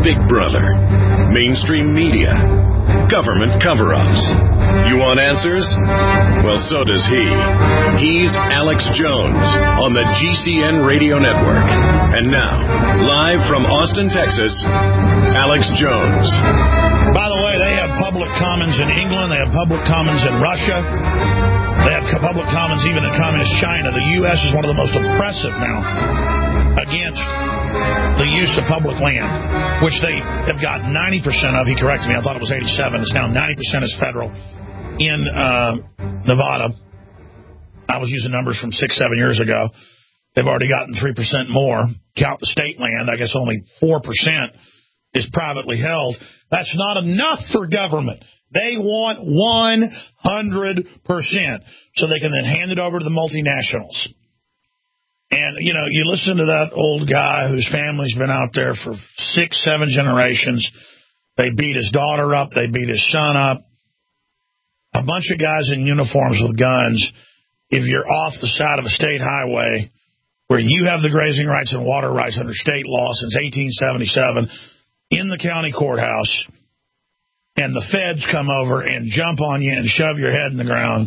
Big Brother, mainstream media, government cover-ups. You want answers? Well, so does he. He's Alex Jones on the GCN Radio Network. And now, live from Austin, Texas, Alex Jones. By the way, they have public commons in England. They have public commons in Russia. They have public commons even in communist China. The U.S. is one of the most oppressive now against the use of public land, which they have got 90% of. He corrected me. I thought it was 87. It's now 90% is federal. In Nevada, I was using numbers from 6-7 years ago. They've already gotten 3% more. Count the state land, I guess only 4% is privately held. That's not enough for government. They want 100%, so they can then hand it over to the multinationals. And, you know, you listen to that old guy whose family's been out there for 6-7 generations. They beat his daughter up. They beat his son up. A bunch of guys in uniforms with guns. If you're off the side of a state highway where you have the grazing rights and water rights under state law since 1877 in the county courthouse, and the feds come over and jump on you and shove your head in the ground,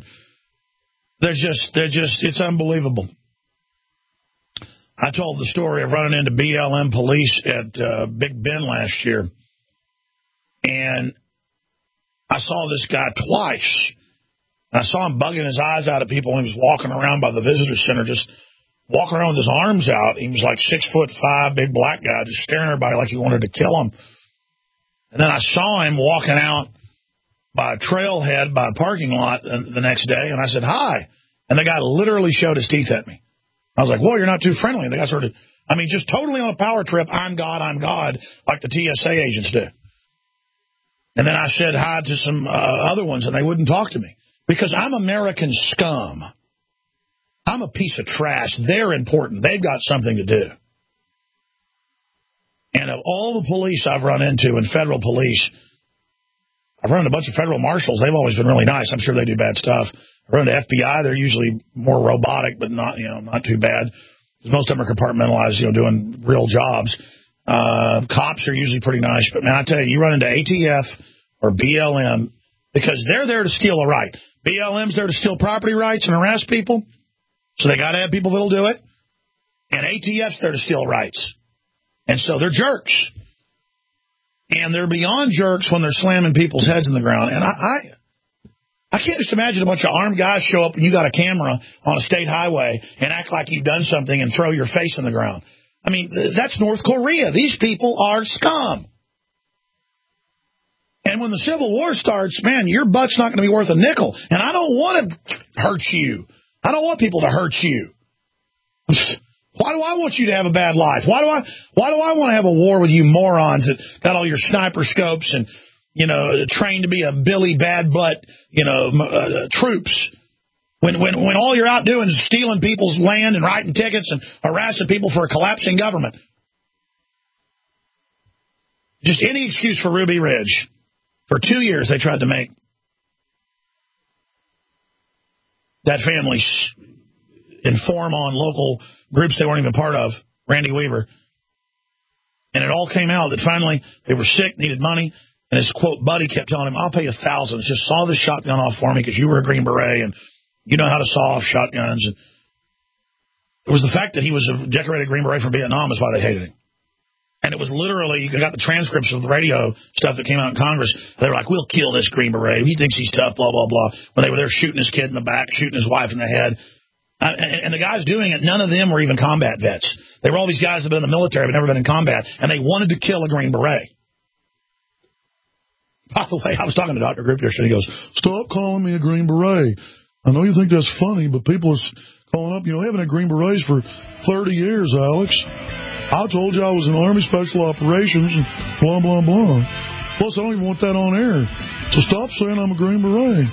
it's unbelievable. I told the story of running into BLM police at Big Bend last year, and I saw this guy twice. I saw him bugging his eyes out at people when he was walking around by the visitor center, just walking around with his arms out. He was like 6'5", big black guy, just staring at everybody like he wanted to kill him. And then I saw him walking out by a trailhead by a parking lot the next day, and I said, hi. And the guy literally showed his teeth at me. I was like, whoa, you're not too friendly. And the guy sort of, just totally on a power trip, I'm God, like the TSA agents do. And then I said hi to some other ones, and they wouldn't talk to me. Because I'm American scum. I'm a piece of trash. They're important. They've got something to do. And of all the police I've run into, and federal police, I've run into a bunch of federal marshals. They've always been really nice. I'm sure they do bad stuff. I run into FBI. They're usually more robotic, but not too bad. Because most of them are compartmentalized, doing real jobs. Cops are usually pretty nice. But, man, I tell you, you run into ATF or BLM because they're there to steal a right. BLM's there to steal property rights and harass people. So they got to have people that'll do it. And ATF's there to steal rights. And so they're jerks. And they're beyond jerks when they're slamming people's heads in the ground. And I can't just imagine a bunch of armed guys show up and you got a camera on a state highway and act like you've done something and throw your face in the ground. I mean, that's North Korea. These people are scum. And when the Civil War starts, man, your butt's not going to be worth a nickel. And I don't want to hurt you. I don't want people to hurt you. Why do I want you to have a bad life? Why do I want to have a war with you morons that got all your sniper scopes and, trained to be a Billy Bad Butt, troops? When all you're out doing is stealing people's land and writing tickets and harassing people for a collapsing government. Just any excuse for Ruby Ridge. For 2 years, they tried to make that family inform on local groups they weren't even part of, Randy Weaver. And it all came out that finally they were sick, needed money, and his, quote, buddy kept telling him, I'll pay you thousands. Just saw this shotgun off for me because you were a Green Beret and you know how to saw off shotguns. And it was the fact that he was a decorated Green Beret from Vietnam is why they hated him. And it was literally, you got the transcripts of the radio stuff that came out in Congress. They were like, we'll kill this Green Beret. He thinks he's tough, blah, blah, blah. When they were there shooting his kid in the back, shooting his wife in the head. And the guys doing it, none of them were even combat vets. They were all these guys that had been in the military but never been in combat. And they wanted to kill a Green Beret. By the way, I was talking to Dr. Group yesterday. He goes, stop calling me a Green Beret. I know you think that's funny, but people are calling up, having a Green Berets for 30 years, Alex. I told you I was in Army Special Operations and blah, blah, blah. Plus, I don't even want that on air. So stop saying I'm a Green Beret.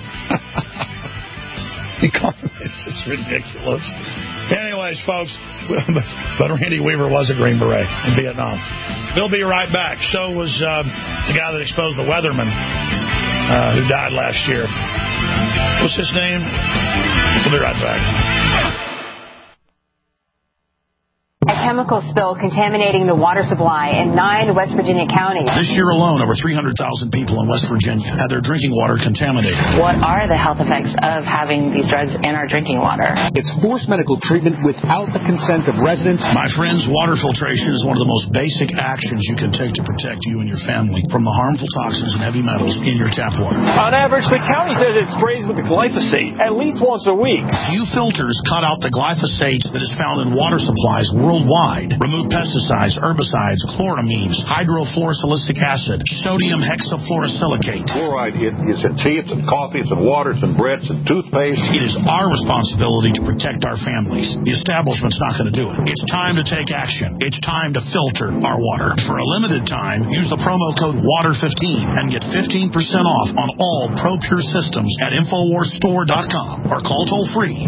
It's just ridiculous. Anyways, folks, but Randy Weaver was a Green Beret in Vietnam. We'll be right back. So was the guy that exposed the weatherman who died last year. What's his name? We'll be right back. chemical spill contaminating the water supply in 9 West Virginia counties. This year alone, over 300,000 people in West Virginia had their drinking water contaminated. What are the health effects of having these drugs in our drinking water? It's forced medical treatment without the consent of residents. My friends, water filtration is one of the most basic actions you can take to protect you and your family from the harmful toxins and heavy metals in your tap water. On average, the county says it sprays with the glyphosate at least once a week. Few filters cut out the glyphosate that is found in water supplies worldwide. Remove pesticides, herbicides, chloramines, hydrofluorosilicic acid, sodium hexafluorosilicate. Fluoride is in tea, it's in coffee, it's in water, it's in bread, it's in toothpaste. It is our responsibility to protect our families. The establishment's not going to do it. It's time to take action. It's time to filter our water. For a limited time, use the promo code WATER15 and get 15% off on all ProPure systems at InfoWarsStore.com or call toll-free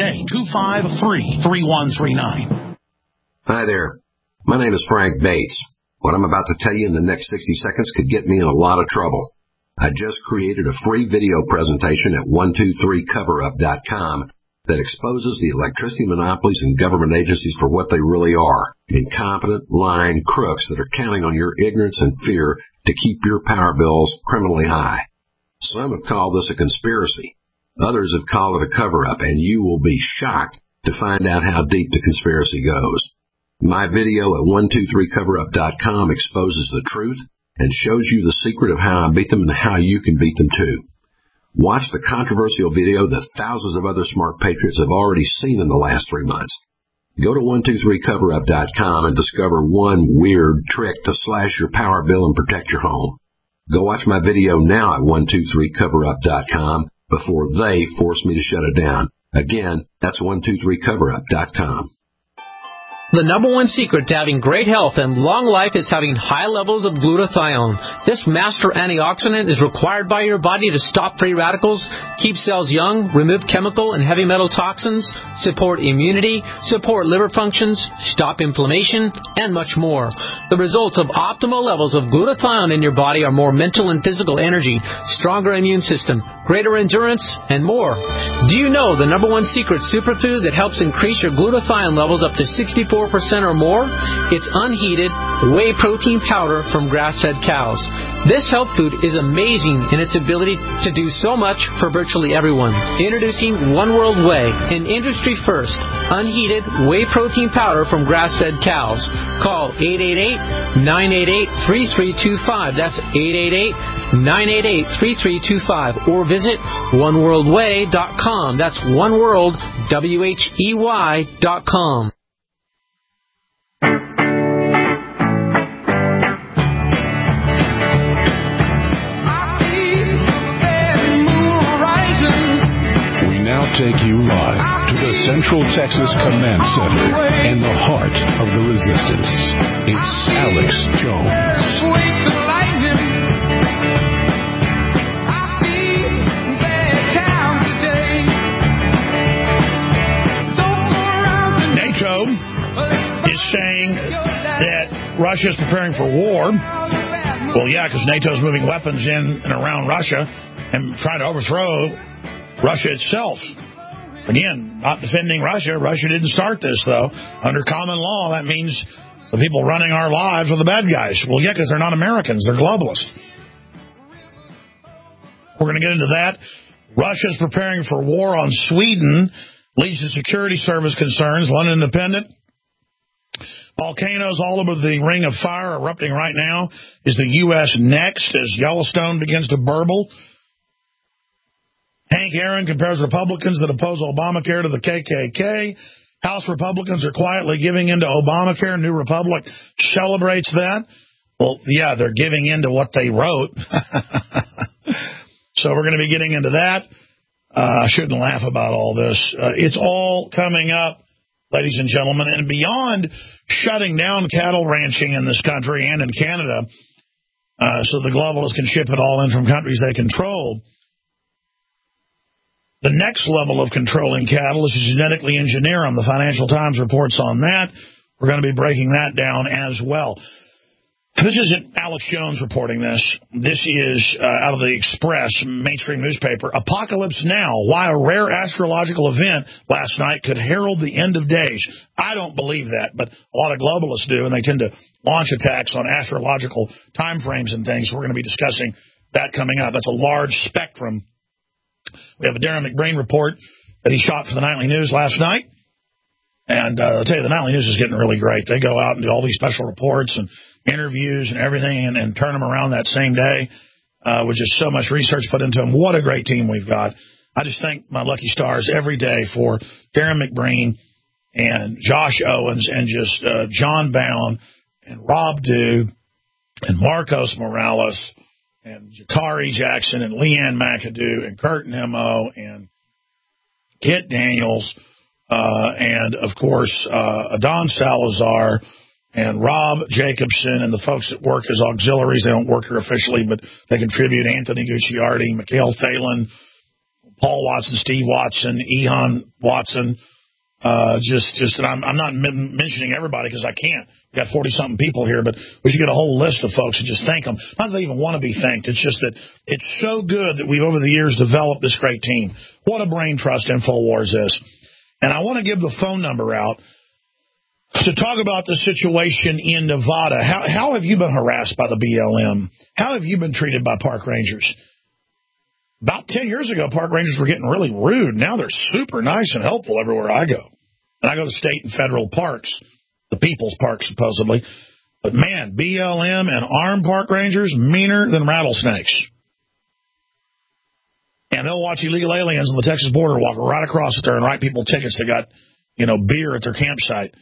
888-253-3139. Hi there. My name is Frank Bates. What I'm about to tell you in the next 60 seconds could get me in a lot of trouble. I just created a free video presentation at 123coverup.com that exposes the electricity monopolies and government agencies for what they really are, incompetent, lying crooks that are counting on your ignorance and fear to keep your power bills criminally high. Some have called this a conspiracy. Others have called it a cover-up, and you will be shocked to find out how deep the conspiracy goes. My video at 123coverup.com exposes the truth and shows you the secret of how I beat them and how you can beat them too. Watch the controversial video that thousands of other smart patriots have already seen in the last 3 months. Go to 123coverup.com and discover one weird trick to slash your power bill and protect your home. Go watch my video now at 123coverup.com before they force me to shut it down. Again, that's 123coverup.com. The number one secret to having great health and long life is having high levels of glutathione. This master antioxidant is required by your body to stop free radicals, keep cells young, remove chemical and heavy metal toxins, support immunity, support liver functions, stop inflammation, and much more. The results of optimal levels of glutathione in your body are more mental and physical energy, stronger immune system, greater endurance, and more. Do you know the number one secret superfood that helps increase your glutathione levels up to 64% or more? It's unheated whey protein powder from grass-fed cows. This health food is amazing in its ability to do so much for virtually everyone. Introducing One World Whey, an industry first, unheated whey protein powder from grass-fed cows. Call 888-988-3325. That's 888-988-3325. Or visit oneworldwhey.com. That's oneworld, WHEY.com. Take you live to the Central Texas Command Center in the heart of the resistance. It's Alex Jones. NATO is saying that Russia is preparing for war. Well, yeah, because NATO is moving weapons in and around Russia and trying to overthrow Russia itself. Again, not defending Russia. Russia didn't start this, though. Under common law, that means the people running our lives are the bad guys. Well, yeah, because they're not Americans. They're globalists. We're going to get into that. Russia's preparing for war on Sweden. Leads to security service concerns. London Independent. Volcanoes all over the Ring of Fire erupting right now. Is the U.S. next as Yellowstone begins to burble? Hank Aaron compares Republicans that oppose Obamacare to the KKK. House Republicans are quietly giving in to Obamacare. New Republic celebrates that. Well, yeah, they're giving in to what they wrote. So we're going to be getting into that. I shouldn't laugh about all this. It's all coming up, ladies and gentlemen. And beyond shutting down cattle ranching in this country and in Canada so the globalists can ship it all in from countries they control, the next level of controlling cattle is to genetically engineer them. The Financial Times reports on that. We're going to be breaking that down as well. This isn't Alex Jones reporting this. This is out of the Express, mainstream newspaper. Apocalypse Now, why a rare astrological event last night could herald the end of days. I don't believe that, but a lot of globalists do, and they tend to launch attacks on astrological time frames and things. We're going to be discussing that coming up. That's a large spectrum. We have a Darren McBreen report that he shot for the Nightly News last night. And I'll tell you, the Nightly News is getting really great. They go out and do all these special reports and interviews and everything and turn them around that same day with just so much research put into them. What a great team we've got. I just thank my lucky stars every day for Darren McBreen and Josh Owens and just John Bound and Rob Dew and Marcos Morales and Jakari Jackson and Leanne McAdoo and Kurt Nemo and Kit Daniels and, of course, Adon Salazar and Rob Jacobson and the folks that work as auxiliaries. They don't work here officially, but they contribute. Anthony Gucciardi, Mikhail Thalen, Paul Watson, Steve Watson, Ehan Watson. And I'm not mentioning everybody because I can't. We got 40-something people here, but we should get a whole list of folks and just thank them. Not that they even want to be thanked. It's just that it's so good that we've, over the years, developed this great team. What a brain trust InfoWars is. And I want to give the phone number out to talk about the situation in Nevada. How have you been harassed by the BLM? How have you been treated by park rangers? About 10 years ago, park rangers were getting really rude. Now they're super nice and helpful everywhere I go. And I go to state and federal parks, the people's parks, supposedly. But, man, BLM and armed park rangers, meaner than rattlesnakes. And they'll watch illegal aliens on the Texas border walk right across there and write people tickets that got, beer at their campsite.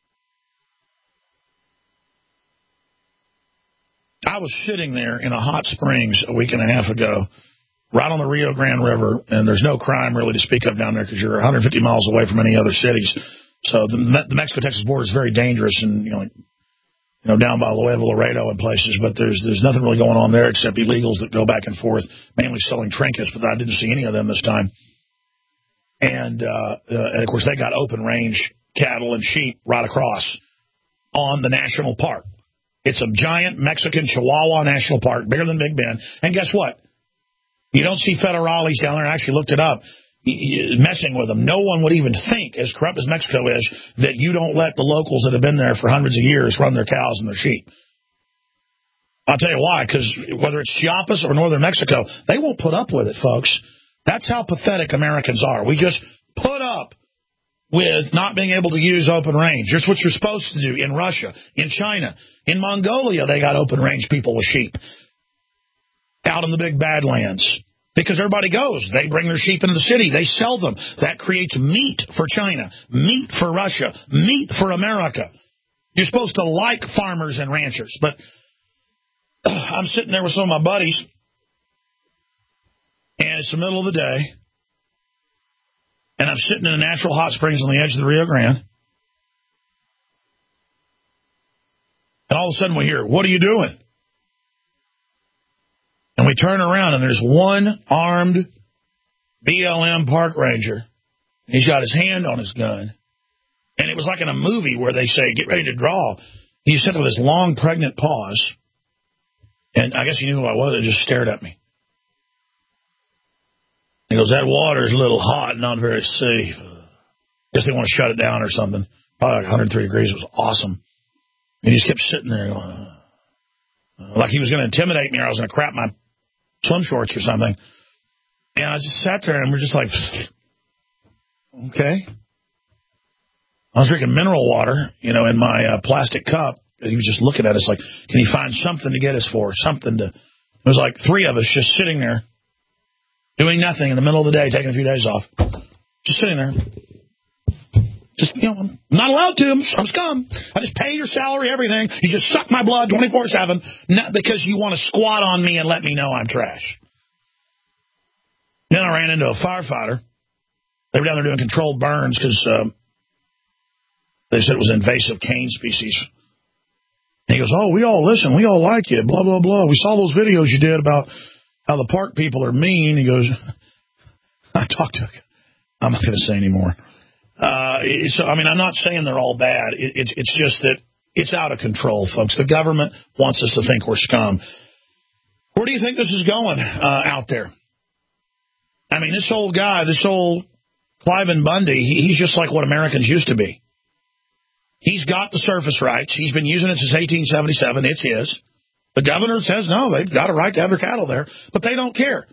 I was sitting there in a hot springs a week and a half ago, right on the Rio Grande River, and there's no crime really to speak of down there because you're 150 miles away from any other cities. So the Mexico-Texas border is very dangerous, and down by Nuevo Laredo and places, but there's nothing really going on there except illegals that go back and forth, mainly selling trinkets, but I didn't see any of them this time. And of course, they got open range cattle and sheep right across on the national park. It's a giant Mexican Chihuahua National Park, bigger than Big Bend. And guess what? You don't see federales down there. I actually looked it up, messing with them. No one would even think, as corrupt as Mexico is, that you don't let the locals that have been there for hundreds of years run their cows and their sheep. I'll tell you why, because whether it's Chiapas or northern Mexico, they won't put up with it, folks. That's how pathetic Americans are. We just put up with not being able to use open range. That's what you're supposed to do in Russia, in China. In Mongolia, they got open range people with sheep out in the big badlands. Because everybody goes. They bring their sheep into the city. They sell them. That creates meat for China, meat for Russia, meat for America. You're supposed to like farmers and ranchers. But I'm sitting there with some of my buddies, and it's the middle of the day, and I'm sitting in the natural hot springs on the edge of the Rio Grande, and all of a sudden we hear, "What are you doing?" And we turn around, and there's one armed BLM park ranger. He's got his hand on his gun. And it was like in a movie where they say, "Get ready to draw." He sat with his long, pregnant pause. And I guess he knew who I was. He just stared at me. He goes, "That water's a little hot, not very safe." Guess they want to shut it down or something. Probably like 103 degrees. It was awesome. And he just kept sitting there going, like he was going to intimidate me or I was going to crap my swim shorts or something. And I just sat there and we're just like, okay. I was drinking mineral water, in my plastic cup. He was just looking at us like, can he find something to get us for? It was like three of us just sitting there doing nothing in the middle of the day, taking a few days off. Just sitting there. Just, I'm not allowed to. I'm scum. I just pay your salary, everything. You just suck my blood 24/7, not because you want to squat on me and let me know I'm trash. Then I ran into a firefighter. They were down there doing controlled burns because they said it was invasive cane species. And he goes, "Oh, we all listen. We all like you, blah, blah, blah. We saw those videos you did about how the park people are mean." He goes, I talked to I'm not going to say anymore. I'm not saying they're all bad. It's just that It's out of control, folks. The government wants us to think we're scum. Where do you think this is going out there? I mean, this old guy, this old Cliven Bundy, he's just like what Americans used to be. He's got the surface rights. He's been using it since 1877. It's his. The governor says, no, they've got a right to have their cattle there, but they don't care.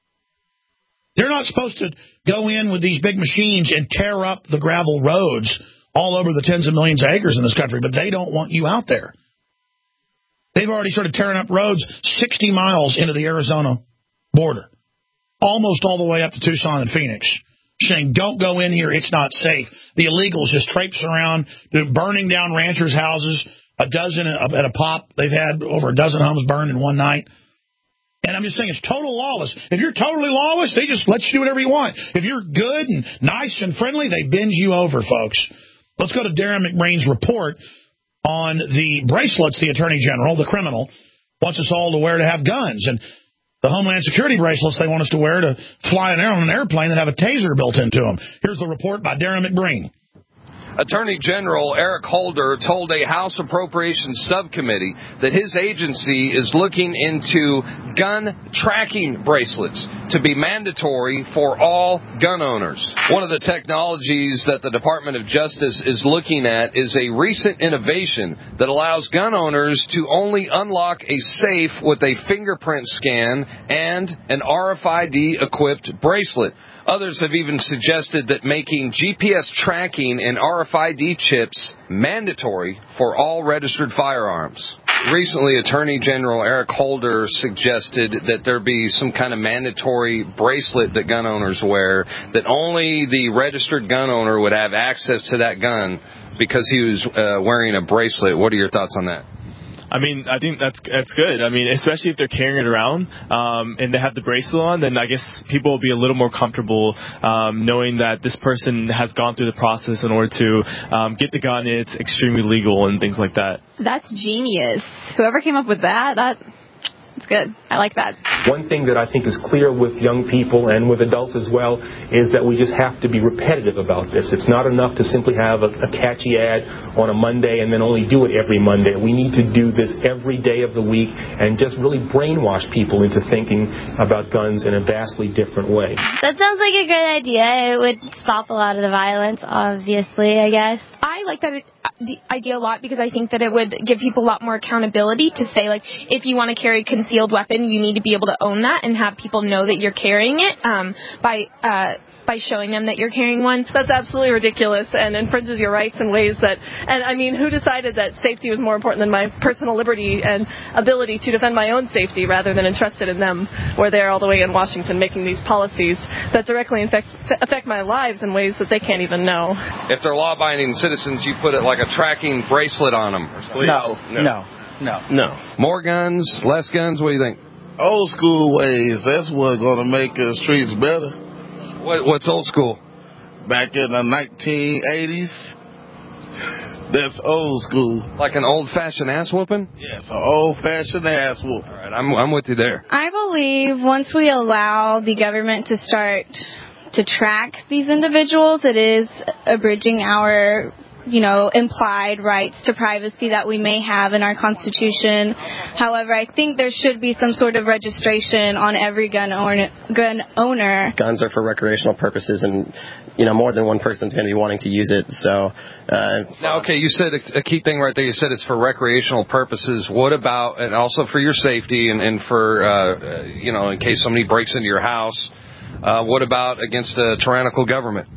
They're not supposed to go in with these big machines and tear up the gravel roads all over the tens of millions of acres in this country, but they don't want you out there. They've already started tearing up roads 60 miles into the Arizona border, almost all the way up to Tucson and Phoenix, saying, don't go in here, it's not safe. The illegals just traipse around, burning down ranchers' houses, a dozen at a pop. They've had over a dozen homes burned in one night. And I'm just saying it's total lawless. If you're totally lawless, they just let you do whatever you want. If you're good and nice and friendly, they bend you over, folks. Let's go to Darren McBrain's report on the bracelets the Attorney General, the criminal, wants us all to wear to have guns. And the Homeland Security bracelets they want us to wear to fly on an airplane that have a taser built into them. Here's the report by Darren McBrain. Attorney General Eric Holder told a House Appropriations Subcommittee that his agency is looking into gun tracking bracelets to be mandatory for all gun owners. One of the technologies that the Department of Justice is looking at is a recent innovation that allows gun owners to only unlock a safe with a fingerprint scan and an RFID-equipped bracelet. Others have even suggested that making GPS tracking and RFID chips mandatory for all registered firearms. Recently, Attorney General Eric Holder suggested that there be some kind of mandatory bracelet that gun owners wear, that only the registered gun owner would have access to that gun because he was wearing a bracelet. What are your thoughts on that? I mean, I think that's good. I mean, especially if they're carrying it around and they have the bracelet on, then I guess people will be a little more comfortable knowing that this person has gone through the process in order to get the gun. It's extremely legal and things like that. That's genius. Whoever came up with that's good. I like that. One thing that I think is clear with young people and with adults as well is that we just have to be repetitive about this. It's not enough to simply have a catchy ad on a Monday and then only do it every Monday. We need to do this every day of the week and just really brainwash people into thinking about guns in a vastly different way. That sounds like a good idea. It would stop a lot of the violence, obviously, I guess. I like that idea a lot because I think that it would give people a lot more accountability to say, like, if you want to carry a concealed weapon, you need to be able to own that and have people know that you're carrying it by showing them that you're carrying one. That's absolutely ridiculous and infringes your rights in ways that, and I mean, who decided that safety was more important than my personal liberty and ability to defend my own safety rather than entrusted in them, where they're all the way in Washington making these policies that directly affect my lives in ways that they can't even know. If they're law-abiding citizens, you put it like a tracking bracelet on them. No. More guns, less guns, what do you think? Old school ways, that's what's going to make the streets better. What's old school? Back in the 1980s. That's old school. Like an old-fashioned ass whooping? Yes, an old-fashioned ass whooping. All right, I'm with you there. I believe once we allow the government to start to track these individuals, it is abridging our implied rights to privacy that we may have in our Constitution. However, I think there should be some sort of registration on every gun owner. Guns are for recreational purposes, and more than one person's going to be wanting to use it. So, now, okay, you said a key thing right there. You said it's for recreational purposes. What about, and also for your safety and for in case somebody breaks into your house? What about against a tyrannical government?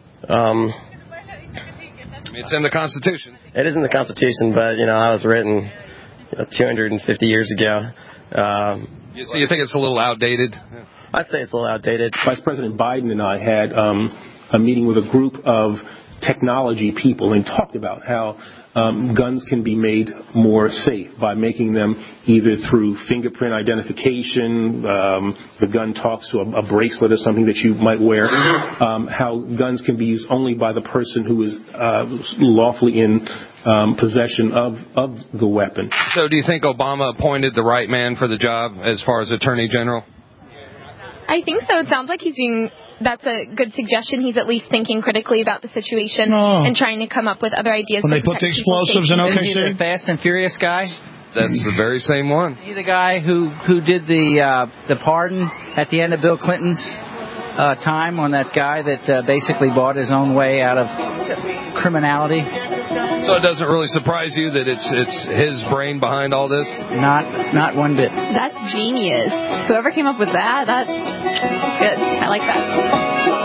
It's in the Constitution. It is in the Constitution, but, I was written 250 years ago. So you think it's a little outdated? I'd say it's a little outdated. Vice President Biden and I had a meeting with a group of technology people and talked about how guns can be made more safe by making them either through fingerprint identification, the gun talks to a bracelet or something that you might wear, how guns can be used only by the person who is lawfully in possession of the weapon. So do you think Obama appointed the right man for the job as far as Attorney General? I think so. It sounds like he's doing that's a good suggestion. He's at least thinking critically about the situation and trying to come up with other ideas. When they put the explosives in OKC? Is he the Fast and Furious guy? That's the very same one. Is he the guy who did the pardon at the end of Bill Clinton's time on that guy that basically bought his own way out of criminality? So it doesn't really surprise you that it's his brain behind all this? Not one bit. That's genius. Whoever came up with that's good. I like that.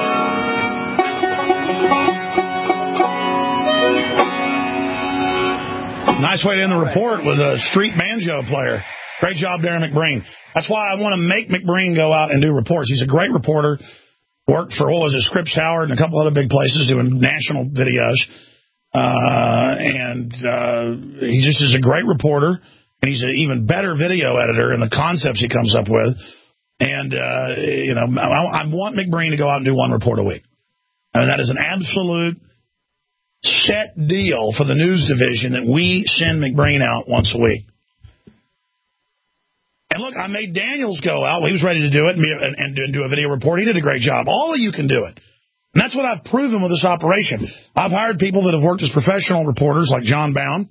Nice way to end the report with a street banjo player. Great job, Darren McBreen. That's why I want to make McBreen go out and do reports. He's a great reporter. Worked for, Scripps Howard and a couple other big places doing national videos. He just is a great reporter, and he's an even better video editor in the concepts he comes up with. And, I want McBreen to go out and do one report a week. I mean, that is an absolute set deal for the news division that we send McBreen out once a week. And look, I made Daniels go out. He was ready to do it and do a video report. He did a great job. All of you can do it. And that's what I've proven with this operation. I've hired people that have worked as professional reporters like John Bound,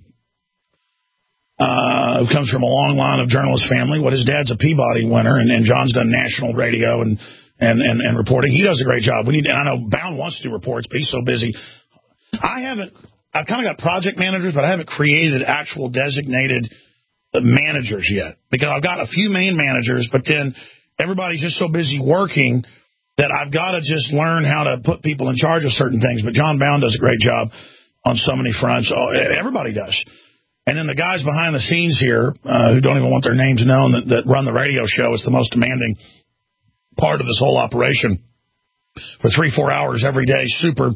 who comes from a long line of journalist family. His dad's a Peabody winner, and John's done national radio and reporting. He does a great job. And I know Bound wants to do reports, but he's so busy. I've kind of got project managers, but I haven't created actual designated managers yet, because I've got a few main managers, but then everybody's just so busy working that I've got to just learn how to put people in charge of certain things. But John Bound does a great job on so many fronts. Everybody does. And then the guys behind the scenes here, who don't even want their names known, that run the radio show, it's the most demanding part of this whole operation. For 3-4 hours every day, super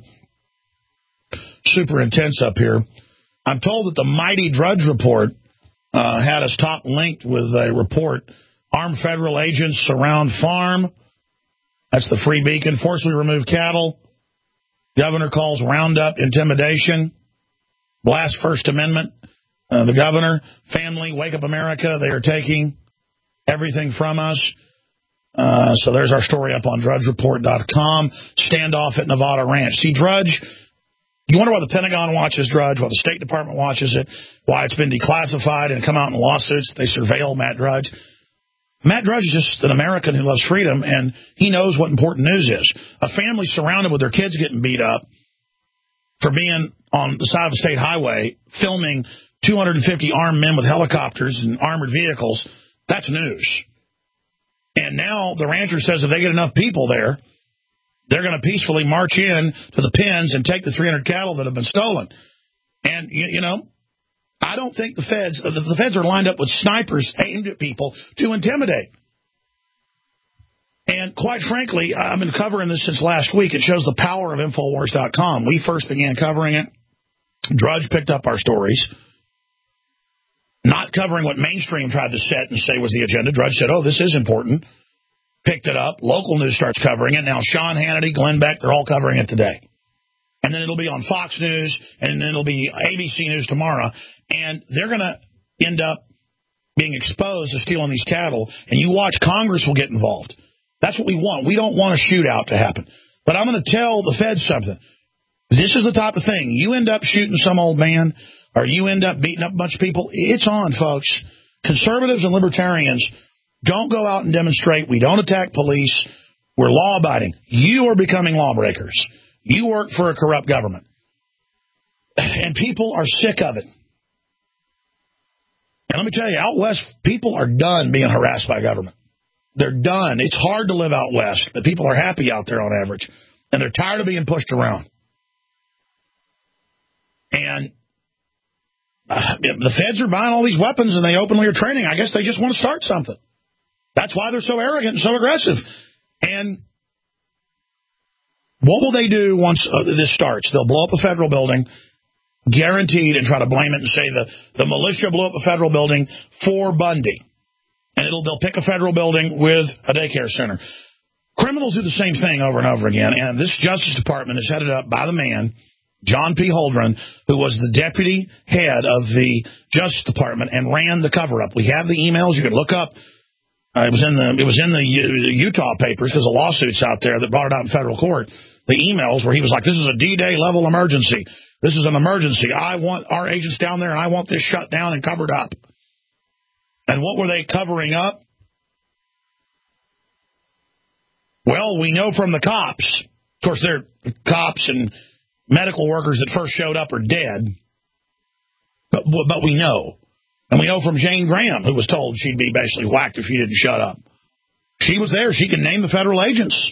intense up here. I'm told that the mighty Drudge Report had us top linked with a report. Armed federal agents surround farm. That's the Free Beacon. Forcibly remove cattle. Governor calls roundup intimidation. Blast First Amendment. The governor. Family, Wake Up America. They are taking everything from us. So there's our story up on DrudgeReport.com. Standoff at Nevada Ranch. See, Drudge, you wonder why the Pentagon watches Drudge, why the State Department watches it, why it's been declassified and come out in lawsuits. They surveil Matt Drudge. Matt Drudge is just an American who loves freedom, and he knows what important news is. A family surrounded with their kids getting beat up for being on the side of a state highway, filming 250 armed men with helicopters and armored vehicles, that's news. And now the rancher says if they get enough people there, they're going to peacefully march in to the pens and take the 300 cattle that have been stolen. And, I don't think the feds are lined up with snipers aimed at people to intimidate. And quite frankly, I've been covering this since last week. It shows the power of Infowars.com. We first began covering it. Drudge picked up our stories. Not covering what mainstream tried to set and say was the agenda. Drudge said, this is important. Picked it up. Local news starts covering it. Now Sean Hannity, Glenn Beck, they're all covering it today. And then it'll be on Fox News, and then it'll be ABC News tomorrow. And they're going to end up being exposed to stealing these cattle. And you watch, Congress will get involved. That's what we want. We don't want a shootout to happen. But I'm going to tell the feds something. This is the type of thing. You end up shooting some old man, or you end up beating up a bunch of people. It's on, folks. Conservatives and libertarians don't go out and demonstrate. We don't attack police. We're law-abiding. You are becoming lawbreakers. You work for a corrupt government. And people are sick of it. And let me tell you, out west, people are done being harassed by government. They're done. It's hard to live out west, but people are happy out there on average. And they're tired of being pushed around. And the feds are buying all these weapons and they openly are training. I guess they just want to start something. That's why they're so arrogant and so aggressive. And what will they do once this starts? They'll blow up a federal building, guaranteed, and try to blame it and say the militia blew up a federal building for Bundy. And they'll pick a federal building with a daycare center. Criminals do the same thing over and over again. And this Justice Department is headed up by the man, John P. Holdren, who was the deputy head of the Justice Department and ran the cover-up. We have the emails. You can look up It was in the Utah papers because the lawsuits out there that brought it out in federal court. The emails where he was like, "This is a D-Day level emergency. This is an emergency. I want our agents down there, and I want this shut down and covered up." And what were they covering up? Well, we know from the cops. Of course, they're cops and medical workers that first showed up are dead. But we know. And we know from Jane Graham, who was told she'd be basically whacked if she didn't shut up. She was there. She can name the federal agents.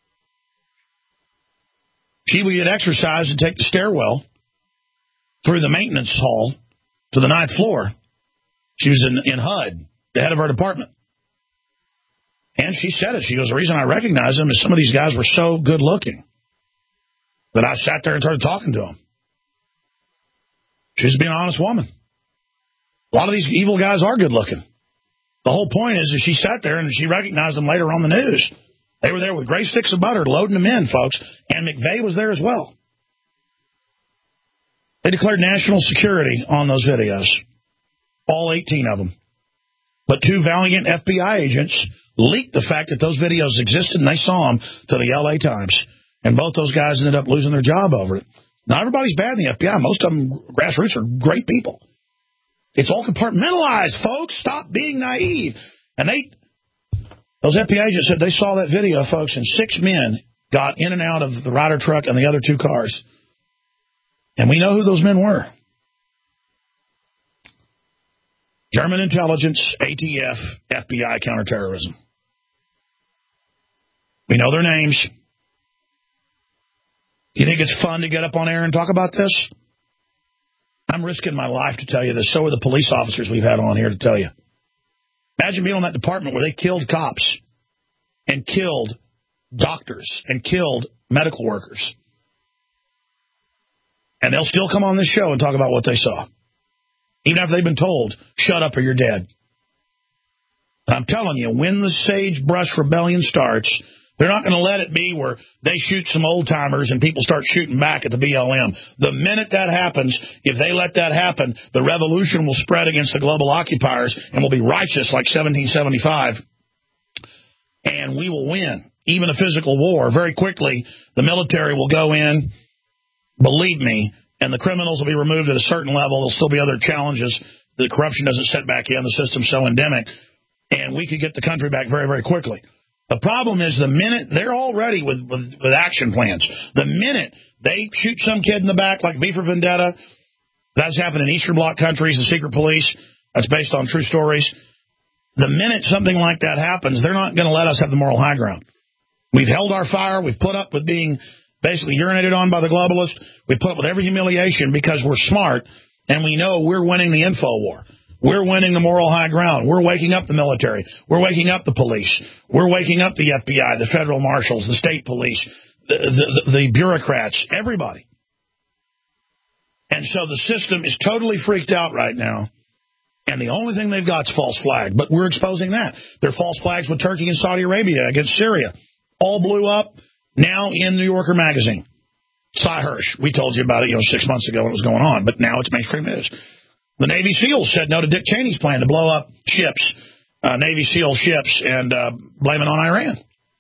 She would get exercise and take the stairwell through the maintenance hall to the 9th floor. She was in HUD, the head of her department. And she said it. She goes, the reason I recognize them is some of these guys were so good looking that I sat there and started talking to them. She's being an honest woman. A lot of these evil guys are good looking. The whole point is that she sat there and she recognized them later on the news. They were there with gray sticks of butter loading them in, folks. And McVeigh was there as well. They declared national security on those videos. All 18 of them. But 2 valiant FBI agents leaked the fact that those videos existed and they saw them to the LA Times. And both those guys ended up losing their job over it. Not everybody's bad in the FBI. Most of them, grassroots, are great people. It's all compartmentalized, folks. Stop being naive. And those FBI agents said they saw that video, folks, and 6 men got in and out of the Ryder truck and the other 2 cars. And we know who those men were. German intelligence, ATF, FBI counterterrorism. We know their names. You think it's fun to get up on air and talk about this? I'm risking my life to tell you this. So are the police officers we've had on here to tell you. Imagine being on that department where they killed cops and killed doctors and killed medical workers. And they'll still come on this show and talk about what they saw. Even after they've been told, shut up or you're dead. And I'm telling you, when the sagebrush rebellion starts, they're not going to let it be where they shoot some old-timers and people start shooting back at the BLM. The minute that happens, if they let that happen, the revolution will spread against the global occupiers and will be righteous like 1775. And we will win, even a physical war. Very quickly, the military will go in, believe me, and the criminals will be removed at a certain level. There'll still be other challenges. The corruption doesn't set back in. The system's so endemic. And we could get the country back very, very quickly. The problem is the minute they're all ready with action plans, the minute they shoot some kid in the back like V for Vendetta, that's happened in Eastern Bloc countries, the secret police, that's based on true stories. The minute something like that happens, they're not going to let us have the moral high ground. We've held our fire. We've put up with being basically urinated on by the globalists. We've put up with every humiliation because we're smart and we know we're winning the info war. We're winning the moral high ground. We're waking up the military. We're waking up the police. We're waking up the FBI, the federal marshals, the state police, the bureaucrats, everybody. And so the system is totally freaked out right now. And the only thing they've got is false flag. But we're exposing that. They're false flags with Turkey and Saudi Arabia against Syria. All blew up now in New Yorker magazine. Cy Hirsch, we told you about it 6 months ago when it was going on. But now it's mainstream news. The Navy SEALs said no to Dick Cheney's plan to blow up ships, Navy SEAL ships, and blame it on Iran.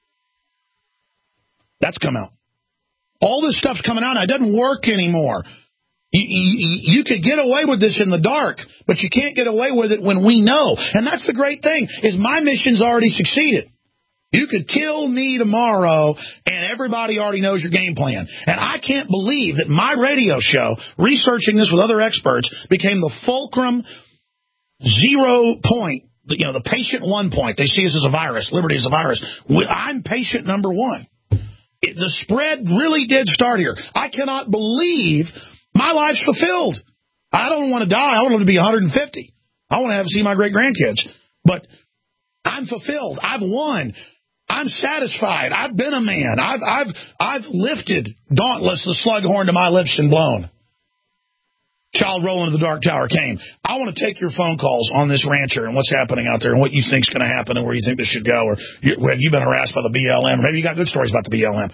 That's come out. All this stuff's coming out now. It doesn't work anymore. You could get away with this in the dark, but you can't get away with it when we know. And that's the great thing, is my mission's already succeeded. You could kill me tomorrow, and everybody already knows your game plan. And I can't believe that my radio show, researching this with other experts, became the fulcrum 0 point, the patient 1 point. They see us as a virus. Liberty is a virus. I'm patient number 1. The spread really did start here. I cannot believe my life's fulfilled. I don't want to die. I want to live to be 150. I want to see my great-grandkids. But I'm fulfilled. I've won. I'm satisfied. I've been a man. I've lifted dauntless the slug horn to my lips and blown. Child rolling into the dark tower came. I want to take your phone calls on this rancher and what's happening out there and what you think's going to happen and where you think this should go, or have you been harassed by the BLM? Maybe you got good stories about the BLM.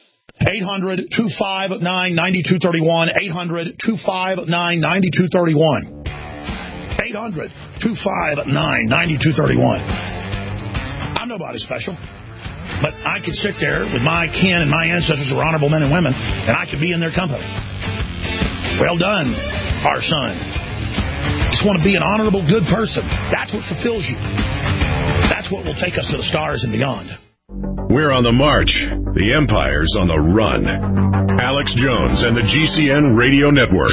800-259-9231. 800-259-9231. 800-259-9231. I'm nobody special. But I could sit there with my kin and my ancestors who are honorable men and women, and I could be in their company. Well done, our son. Just want to be an honorable, good person. That's what fulfills you. That's what will take us to the stars and beyond. We're on the march. The Empire's on the run. Alex Jones and the GCN Radio Network.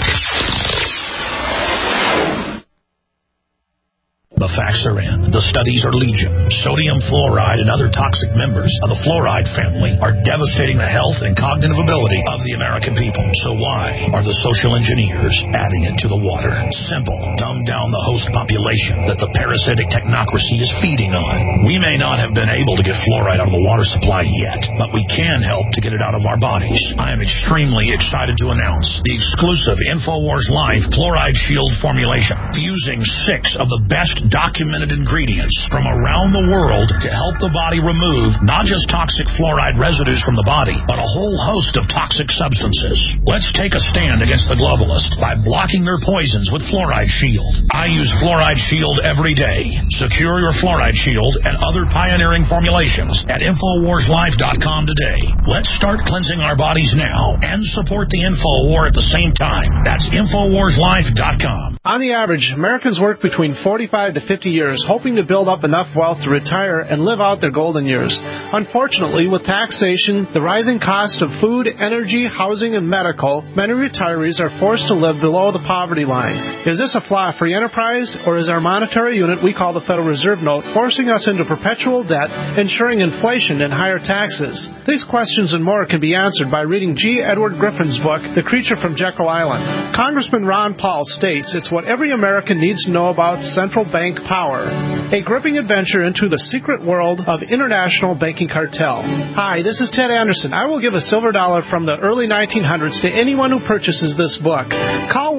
The facts are in. The studies are legion. Sodium fluoride and other toxic members of the fluoride family are devastating the health and cognitive ability of the American people. So why are the social engineers adding it to the water? Simple. Dumb down the host population that the parasitic technocracy is feeding on. We may not have been able to get fluoride out of the water supply yet, but we can help to get it out of our bodies. I am extremely excited to announce the exclusive InfoWars Life Fluoride Shield formulation, fusing 6 of the best documented ingredients from around the world to help the body remove not just toxic fluoride residues from the body, but a whole host of toxic substances. Let's take a stand against the globalists by blocking their poisons with Fluoride Shield. I use Fluoride Shield every day. Secure your Fluoride Shield and other pioneering formulations at InfoWarsLife.com today. Let's start cleansing our bodies now and support the InfoWar at the same time. That's InfoWarsLife.com. On the average, Americans work between 45 to 50 years, hoping to build up enough wealth to retire and live out their golden years. Unfortunately, with taxation, the rising cost of food, energy, housing, and medical, many retirees are forced to live below the poverty line. Is this a flaw free enterprise, or is our monetary unit we call the Federal Reserve Note forcing us into perpetual debt, ensuring inflation and higher taxes? These questions and more can be answered by reading G. Edward Griffin's book, The Creature from Jekyll Island. Congressman Ron Paul states it's what every American needs to know about central bank power. A gripping adventure into the secret world of international banking cartel. Hi, this is Ted Anderson. I will give a silver dollar from the early 1900s to anyone who purchases this book. Call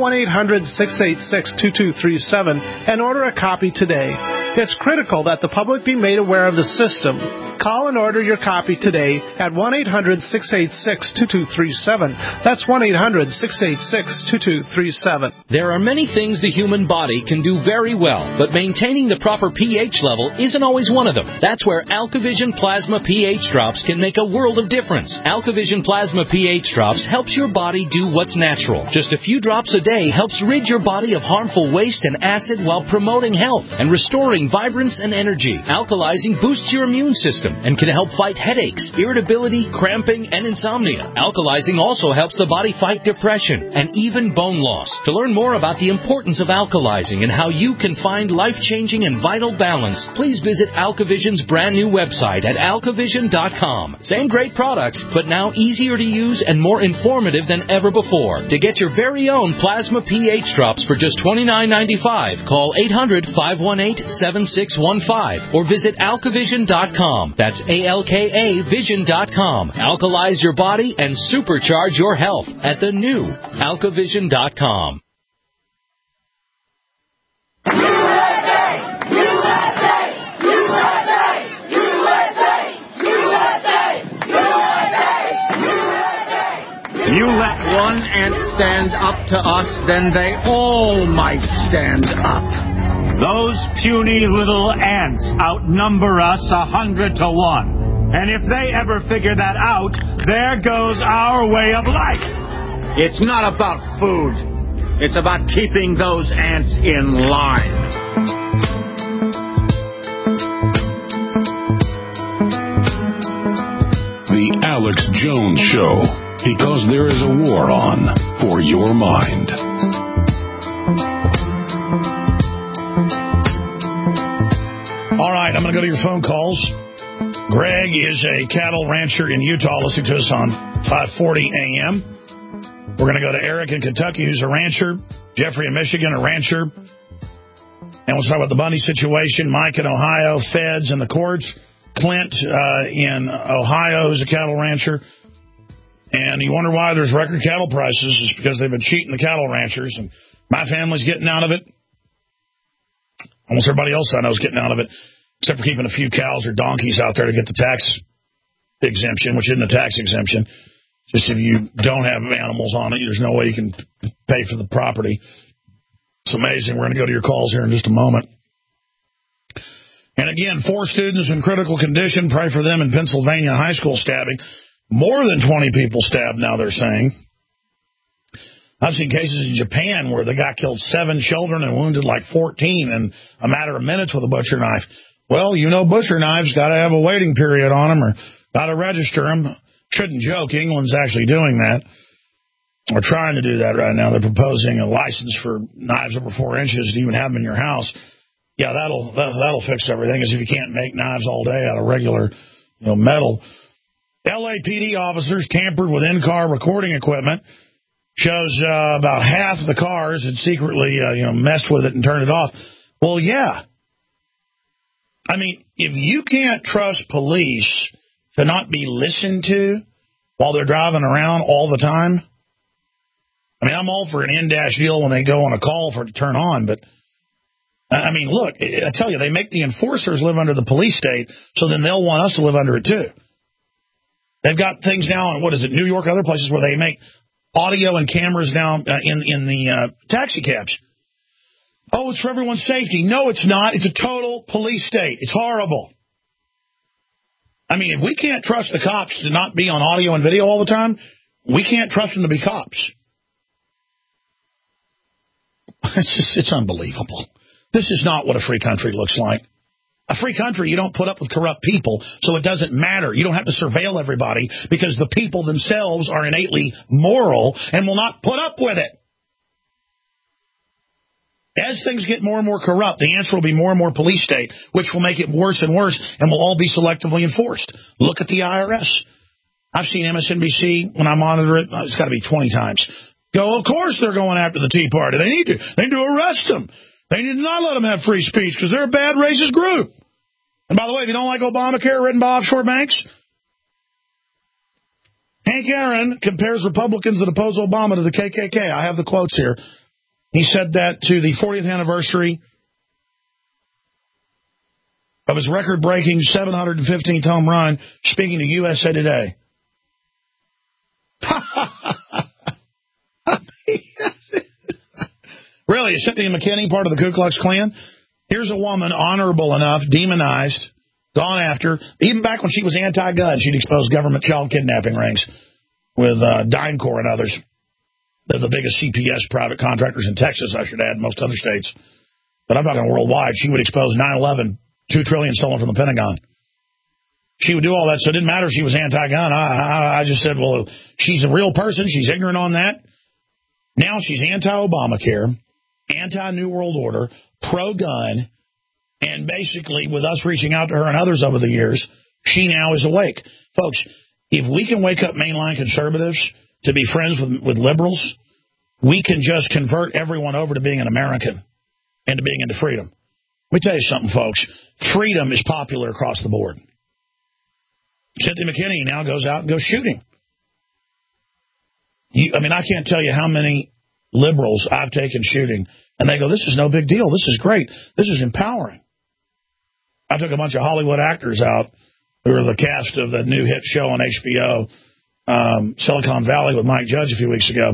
1-800-686-2237 and order a copy today. It's critical that the public be made aware of the system. Call and order your copy today at 1-800-686-2237. That's 1-800-686-2237. There are many things the human body can do very well, but maintaining the proper pH level isn't always one of them. That's where AlkaVision Plasma pH Drops can make a world of difference. AlkaVision Plasma pH Drops helps your body do what's natural. Just a few drops a day helps rid your body of harmful waste and acid while promoting health and restoring vibrance and energy. Alkalizing boosts your immune system and can help fight headaches, irritability, cramping, and insomnia. Alkalizing also helps the body fight depression and even bone loss. To learn more about the importance of alkalizing and how you can find life-changing and vital balance, please visit AlkaVision's brand new website at alkavision.com. Same great products, but now easier to use and more informative than ever before. To get your very own Plasma pH Drops for just $29.95, call 800-518-7615 or visit alkavision.com. That's ALKAvision.com. Alkalize your body and supercharge your health at the new alkavision.com. You let one ant stand up to us, then they all might stand up. Those puny little ants outnumber us 100 to 1. And if they ever figure that out, there goes our way of life. It's not about food. It's about keeping those ants in line. The Alex Jones Show, because there is a war on for your mind. All right, I'm going to go to your phone calls. Greg is a cattle rancher in Utah listening to us on 540 AM. We're going to go to Eric in Kentucky, who's a rancher. Jeffrey in Michigan, a rancher. And we'll talk about the Bundy situation. Mike in Ohio, feds and the courts. Clint in Ohio, who's a cattle rancher. And you wonder why there's record cattle prices. It's because they've been cheating the cattle ranchers. And my family's getting out of it. Almost everybody else I know is getting out of it, except for keeping a few cows or donkeys out there to get the tax exemption, which isn't a tax exemption. Just if you don't have animals on it, there's no way you can pay for the property. It's amazing. We're going to go to your calls here in just a moment. And And again, 4 students in critical condition. Pray for them in Pennsylvania high school stabbing. More than 20 people stabbed now, they're saying. I've seen cases in Japan where the guy killed 7 children and wounded like 14 in a matter of minutes with a butcher knife. Well, you know, butcher knives got to have a waiting period on them or got to register them. Shouldn't joke. England's actually doing that. Or trying to do that right now. They're proposing a license for knives over 4 inches to even have them in your house. Yeah, that'll fix everything, as if you can't make knives all day out of regular, metal. LAPD officers tampered with in-car recording equipment. Shows about half the cars had secretly, messed with it and turned it off. Well, yeah. I mean, if you can't trust police to not be listened to while they're driving around all the time, I mean, I'm all for an in-dash deal when they go on a call for it to turn on, but, I mean, look, I tell you, they make the enforcers live under the police state, so then they'll want us to live under it, too. They've got things now in, New York and other places where they make audio and cameras now in the taxi cabs. Oh, it's for everyone's safety. No, it's not. It's a total police state. It's horrible. I mean, if we can't trust the cops to not be on audio and video all the time, we can't trust them to be cops. It's unbelievable. This is not what a free country looks like. A free country, you don't put up with corrupt people, so it doesn't matter. You don't have to surveil everybody because the people themselves are innately moral and will not put up with it. As things get more and more corrupt, the answer will be more and more police state, which will make it worse and worse and will all be selectively enforced. Look at the IRS. I've seen MSNBC, when I monitor it, it's got to be 20 times. Go, of course they're going after the Tea Party. They need to arrest them. They need to not let them have free speech because they're a bad racist group. And by the way, if you don't like Obamacare written by offshore banks, Hank Aaron compares Republicans that oppose Obama to the KKK. I have the quotes here. He said that to the 40th anniversary of his record-breaking 715th home run, speaking to USA Today. Really, is Cynthia McKinney part of the Ku Klux Klan? Here's a woman, honorable enough, demonized, gone after. Even back when she was anti-gun, she'd exposed government child kidnapping rings with DynCorp and others. They're the biggest CPS private contractors in Texas, I should add, most other states. But I'm talking worldwide. She would expose 9/11, $2 trillion stolen from the Pentagon. She would do all that, so it didn't matter if she was anti-gun. I just said, well, she's a real person. She's ignorant on that. Now she's anti-Obamacare, anti-New World Order, pro-gun, and basically with us reaching out to her and others over the years, she now is awake. Folks, if we can wake up mainline conservatives to be friends with liberals, we can just convert everyone over to being an American and to being into freedom. Let me tell you something, folks. Freedom is popular across the board. Cynthia McKinney now goes out and goes shooting. I can't tell you how many liberals I've taken shooting, and they go, this is no big deal. This is great. This is empowering. I took a bunch of Hollywood actors out who are the cast of the new hit show on HBO, Silicon Valley with Mike Judge a few weeks ago.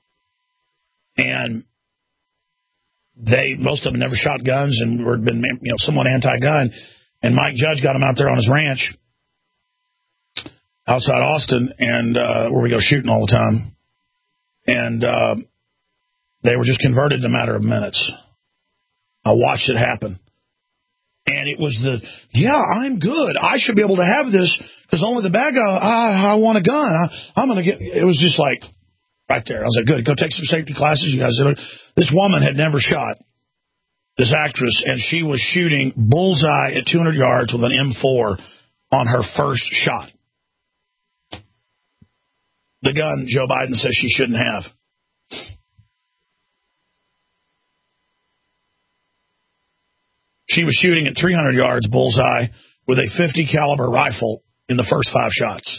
And most of them never shot guns and were been somewhat anti-gun. And Mike Judge got them out there on his ranch outside Austin, and where we go shooting all the time. And they were just converted in a matter of minutes. I watched it happen. And it was I'm good. I should be able to have this because only the bad guy, I want a gun. I'm going to get, it was just like right there. I was like, good, go take some safety classes. You guys, this woman had never shot, this actress, and she was shooting bullseye at 200 yards with an M4 on her first shot. The gun Joe Biden says she shouldn't have. She was shooting at 300 yards bullseye with a .50 caliber rifle in the first 5 shots.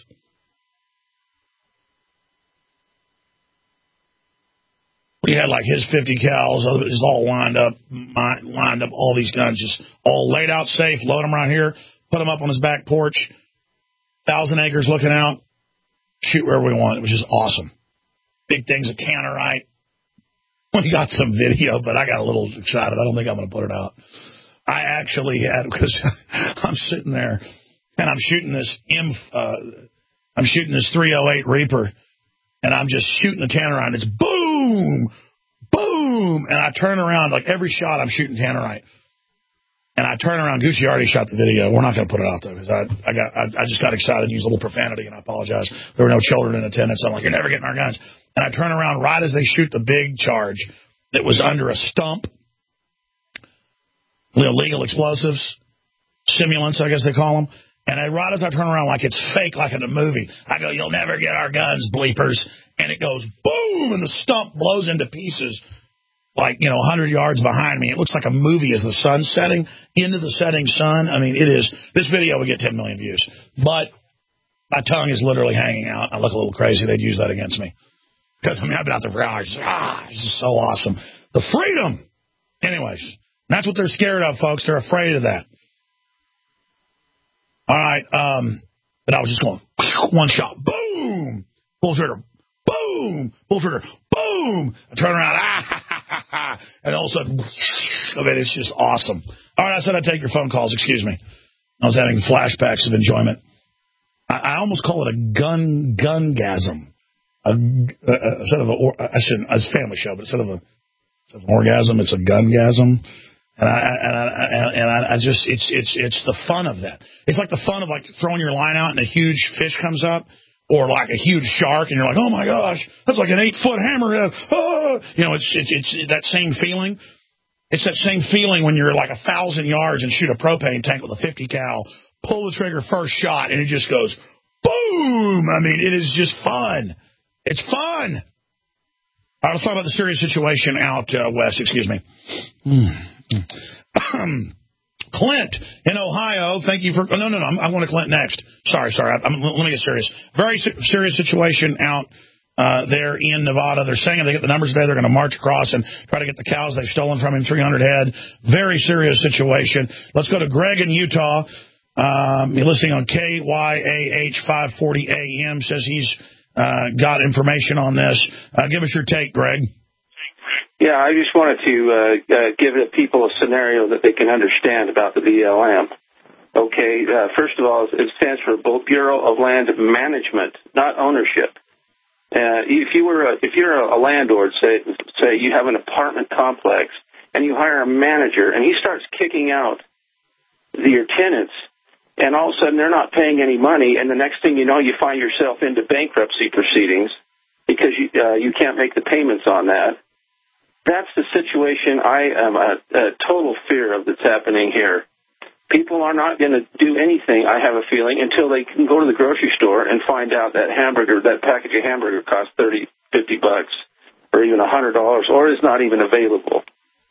We had like his 50 cals, just all lined up, all these guns just all laid out safe, load them right here, put them up on his back porch, 1,000 acres looking out, shoot wherever we want. It was just awesome. Big things of Tannerite. We got some video, but I got a little excited. I don't think I'm going to put it out. I actually had, because I'm sitting there and I'm shooting this 308 Reaper, and I'm just shooting the tannerite. It's boom, boom, and I turn around, like every shot I'm shooting tannerite. And I turn around. Gucci already shot the video. We're not going to put it out, though, because I just got excited and used a little profanity, and I apologize. There were no children in attendance. I'm like, you're never getting our guns. And I turn around right as they shoot the big charge that was under a stump. Illegal explosives, simulants, I guess they call them. And right as I turn around, like it's fake, like in a movie, I go, you'll never get our guns, bleepers. And it goes boom, and the stump blows into pieces. Like, 100 yards behind me. It looks like a movie as the sun's setting into the setting sun. I mean, it is. This video would get 10 million views. But my tongue is literally hanging out. I look a little crazy. They'd use that against me. Because, I've been out there for hours. This is so awesome. The freedom. Anyways, that's what they're scared of, folks. They're afraid of that. All right. But I was just going, one shot. Boom. Pull trigger. Boom. Pull trigger. Boom. I turn around. And all of a sudden, I mean, it's just awesome. All right, I said I'd take your phone calls. Excuse me. I was having flashbacks of enjoyment. I almost call it a gungasm. Instead of it's a family show, but instead of an orgasm, it's a gungasm. And I just, it's the fun of that. It's like the fun of like throwing your line out and a huge fish comes up. Or like a huge shark, and you're like, oh my gosh, that's like an 8-foot hammerhead. Oh! It's that same feeling. It's that same feeling when you're like 1,000 yards and shoot a propane tank with a 50 cal, pull the trigger first shot, and it just goes boom. I mean, it is just fun. It's fun. All right, let's talk about the serious situation out west. Excuse me. Clint in Ohio, thank you for... No, I'm going to Clint next. Sorry. Let me get serious. Very serious situation out there in Nevada. They're saying if they get the numbers today, they're going to march across and try to get the cows they've stolen from him, 300 head. Very serious situation. Let's go to Greg in Utah. You're listening on KYAH 540 AM. Says he's got information on this. Give us your take, Greg. Yeah, I just wanted to give the people a scenario that they can understand about the BLM. Okay, first of all, it stands for Bureau of Land Management, not ownership. If you're a landlord, say you have an apartment complex, and you hire a manager, and he starts kicking out your tenants, and all of a sudden they're not paying any money, and the next thing you know, you find yourself into bankruptcy proceedings because you can't make the payments on that. That's the situation I am a total fear of that's happening here. People are not going to do anything, I have a feeling, until they can go to the grocery store and find out that package of hamburger costs $30, $50, or even $100, or is not even available.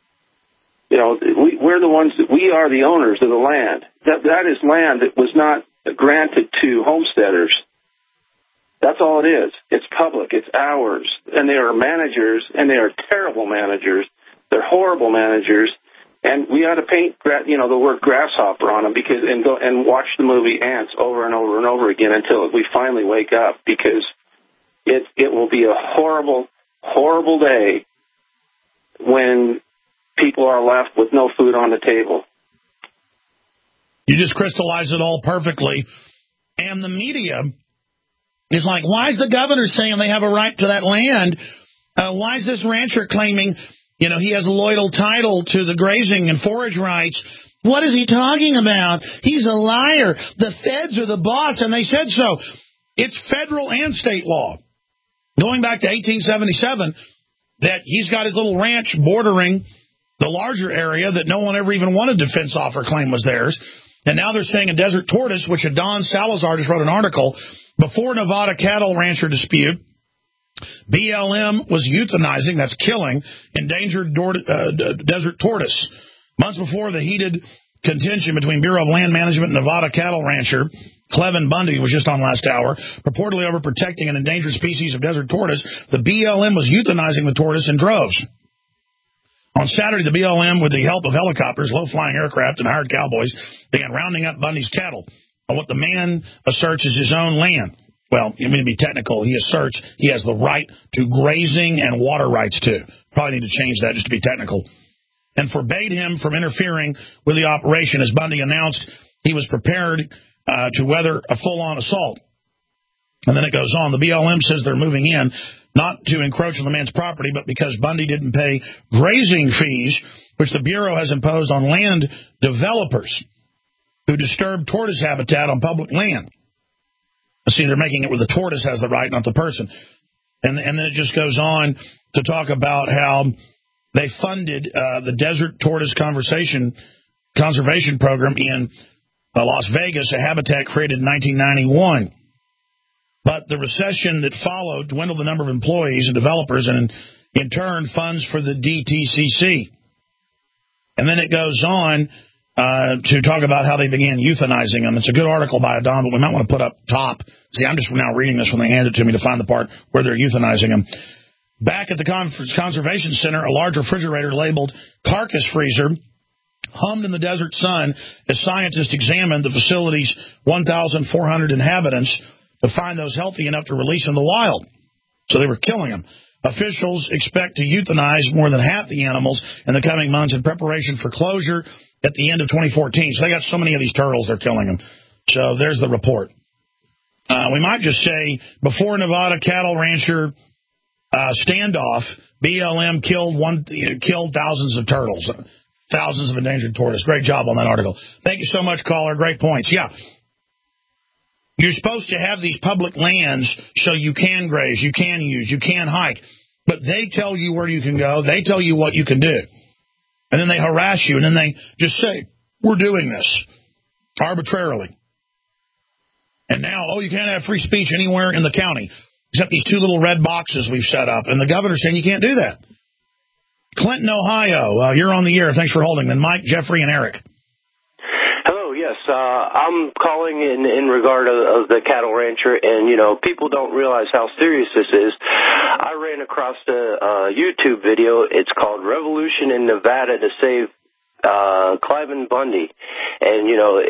We're the ones we are the owners of the land. That is land that was not granted to homesteaders. That's all it is. It's public. It's ours. And they are managers, and they are terrible managers. They're horrible managers. And we ought to paint, the word grasshopper on them and watch the movie Ants over and over and over again until we finally wake up, because it will be a horrible, horrible day when people are left with no food on the table. You just crystallized it all perfectly. And the media... It's like, why is the governor saying they have a right to that land? Why is this rancher claiming, he has a loyal title to the grazing and forage rights? What is he talking about? He's a liar. The feds are the boss, and they said so. It's federal and state law. Going back to 1877, that he's got his little ranch bordering the larger area that no one ever even wanted to fence off or claim was theirs. And now they're saying a desert tortoise, which Don Salazar just wrote an article, before Nevada cattle rancher dispute, BLM was euthanizing, that's killing, endangered desert tortoise. Months before the heated contention between Bureau of Land Management and Nevada cattle rancher, Clevin Bundy was just on last hour, purportedly over protecting an endangered species of desert tortoise, the BLM was euthanizing the tortoise in droves. On Saturday, the BLM, with the help of helicopters, low-flying aircraft, and hired cowboys, began rounding up Bundy's cattle on what the man asserts is his own land. Well, to be technical, he asserts he has the right to grazing and water rights, too. Probably need to change that just to be technical. and forbade him from interfering with the operation as Bundy announced he was prepared to weather a full-on assault. And then it goes on. The BLM says they're moving in, not to encroach on the man's property, but because Bundy didn't pay grazing fees, which the Bureau has imposed on land developers who disturb tortoise habitat on public land. See, they're making it where the tortoise has the right, not the person. And then it just goes on to talk about how they funded the Desert Tortoise Conservation Program in Las Vegas, a habitat created in 1991. But the recession that followed dwindled the number of employees and developers and, in turn, funds for the DTCC. And then it goes on to talk about how they began euthanizing them. It's a good article by Don, but we might want to put up top. See, I'm just now reading this when they hand it to me to find the part where they're euthanizing them. Back at the Conservation Center, a large refrigerator labeled carcass freezer hummed in the desert sun as scientists examined the facility's 1,400 inhabitants to find those healthy enough to release in the wild. So they were killing them. Officials expect to euthanize more than half the animals in the coming months in preparation for closure at the end of 2014. So they got so many of these turtles, they're killing them. So there's the report. We might just say, before Nevada cattle rancher standoff, BLM killed thousands of turtles, thousands of endangered tortoises. Great job on that article. Thank you so much, caller. Great points. Yeah. You're supposed to have these public lands so you can graze, you can use, you can hike. But they tell you where you can go. They tell you what you can do. And then they harass you, and then they just say, we're doing this arbitrarily. And now, you can't have free speech anywhere in the county except these two little red boxes we've set up. And the governor's saying you can't do that. Clinton, Ohio, you're on the air. Thanks for holding. Then Mike, Jeffrey, and Eric. Yes, I'm calling in regard of the cattle rancher, and, people don't realize how serious this is. I ran across a YouTube video. It's called Revolution in Nevada to Save Cliven Bundy. And,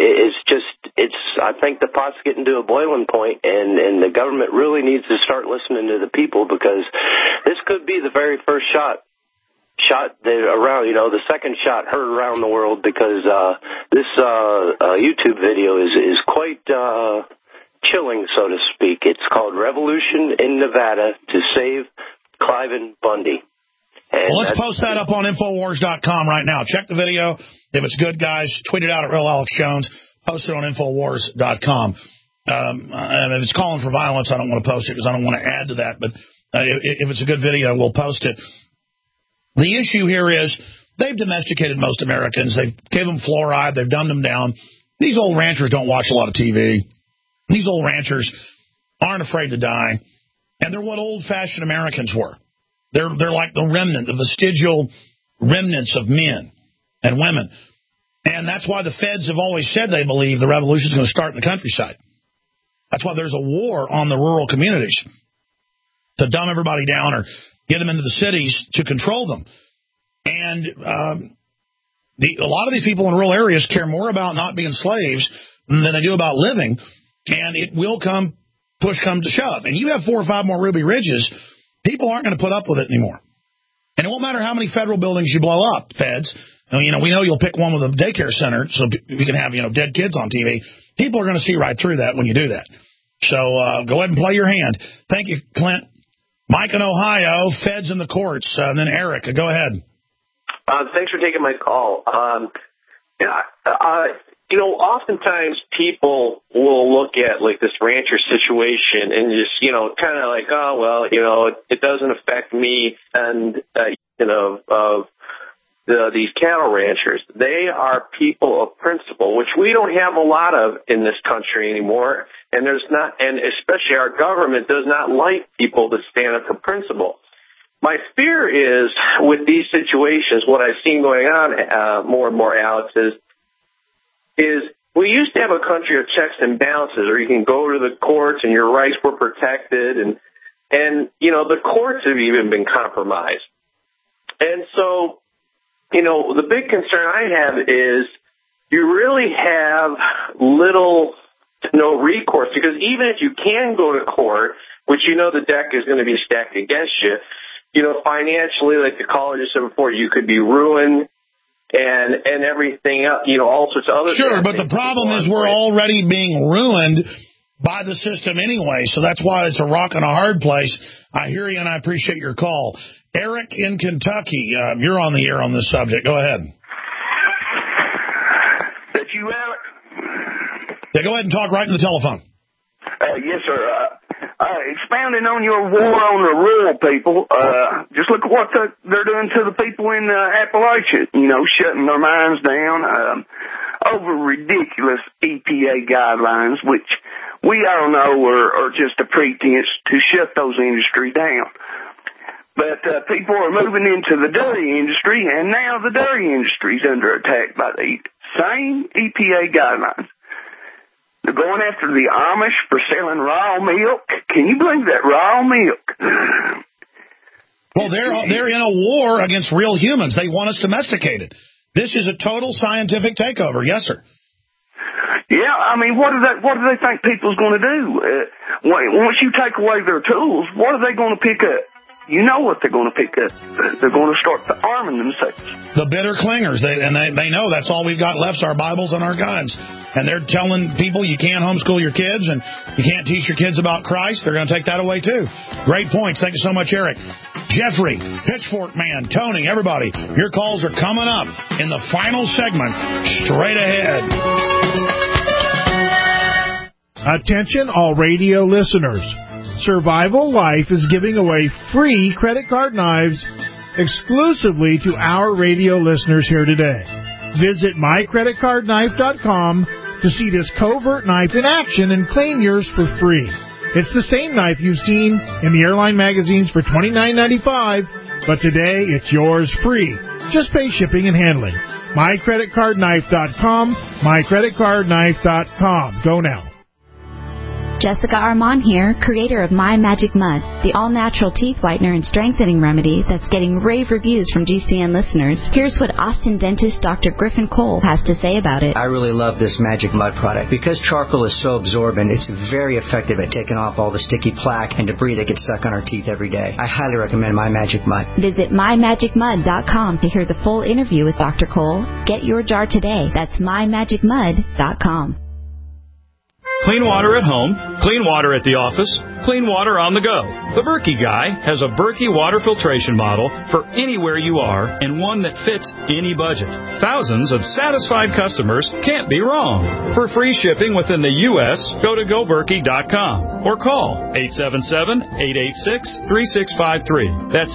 I think the pot's getting to a boiling point, and the government really needs to start listening to the people, because this could be the very first shot around, the second shot heard around the world, because this YouTube video is quite chilling, so to speak. It's called Revolution in Nevada to Save Cliven Bundy. Well, let's post that up on Infowars.com right now. Check the video. If it's good, guys, tweet it out at Real Alex Jones. Post it on Infowars.com. And if it's calling for violence, I don't want to post it because I don't want to add to that. But if it's a good video, we'll post it. The issue here is they've domesticated most Americans. They've given them fluoride. They've dumbed them down. These old ranchers don't watch a lot of TV. These old ranchers aren't afraid to die. And they're what old-fashioned Americans were. They're like the remnant, the vestigial remnants of men and women. And that's why the feds have always said they believe the revolution is going to start in the countryside. That's why there's a war on the rural communities to dumb everybody down or get them into the cities to control them. And a lot of these people in rural areas care more about not being slaves than they do about living. And it will come, push come to shove. And you have 4 or 5 more Ruby Ridges, people aren't going to put up with it anymore. And it won't matter how many federal buildings you blow up, feds. We know you'll pick one with a daycare center so we can have, dead kids on TV. People are going to see right through that when you do that. So go ahead and play your hand. Thank you, Clint. Mike in Ohio, feds in the courts, and then Eric, go ahead. Thanks for taking my call. Oftentimes people will look at like this rancher situation and just, kind of like, it doesn't affect me and, these cattle ranchers. They are people of principle, which we don't have a lot of in this country anymore. And especially our government does not like people that stand up for principle. My fear is with these situations, what I've seen going on more and more, Alex, is we used to have a country of checks and balances, or you can go to the courts and your rights were protected, and the courts have even been compromised. And so, the big concern I have is you really have little to no recourse, because even if you can go to court, which the deck is going to be stacked against you, financially, like the caller just said before, you could be ruined. and everything else, all sorts of other Sure, but the problem is we're already being ruined by the system anyway, so that's why it's a rock and a hard place. I hear you, and I appreciate your call. Eric in Kentucky, you're on the air on this subject. Go ahead. That you, Eric? Yeah, go ahead and talk right in the telephone. Yes, sir. Expounding on your war on the rural people, just look at what they're doing to the people in Appalachia, shutting their mines down over ridiculous EPA guidelines, which we all know are just a pretense to shut those industries down. But people are moving into the dairy industry, and now the dairy industry is under attack by the same EPA guidelines. They're going after the Amish for selling raw milk. Can you believe that? Raw milk. Well, they're in a war against real humans. They want us domesticated. This is a total scientific takeover. Yes, sir. Yeah, I mean, what do they think people's going to do? Once you take away their tools, what are they going to pick up? You know what they're going to pick up. They're going to start arming themselves. The bitter clingers. They know that's all we've got left is our Bibles and our guns. And they're telling people you can't homeschool your kids and you can't teach your kids about Christ. They're going to take that away, too. Great points. Thank you so much, Eric. Jeffrey, Pitchfork Man, Tony, everybody, your calls are coming up in the final segment. Straight ahead. Attention, all radio listeners. Survival Life is giving away free credit card knives exclusively to our radio listeners here today. Visit mycreditcardknife.com to see this covert knife in action and claim yours for free. It's the same knife you've seen in the airline magazines for $29.95, but today it's yours free. Just pay shipping and handling. mycreditcardknife.com, mycreditcardknife.com. Go now. Jessica Armand here, creator of My Magic Mud, the all-natural teeth whitener and strengthening remedy that's getting rave reviews from GCN listeners. Here's what Austin dentist Dr. Griffin Cole has to say about it. I really love this Magic Mud product. Because charcoal is so absorbent, it's very effective at taking off all the sticky plaque and debris that gets stuck on our teeth every day. I highly recommend My Magic Mud. Visit mymagicmud.com to hear the full interview with Dr. Cole. Get your jar today. That's mymagicmud.com. Clean water at home, clean water at the office, clean water on the go. The Berkey Guy has a Berkey water filtration model for anywhere you are and one that fits any budget. Thousands of satisfied customers can't be wrong. For free shipping within the U.S., go to goberkey.com or call 877-886-3653. That's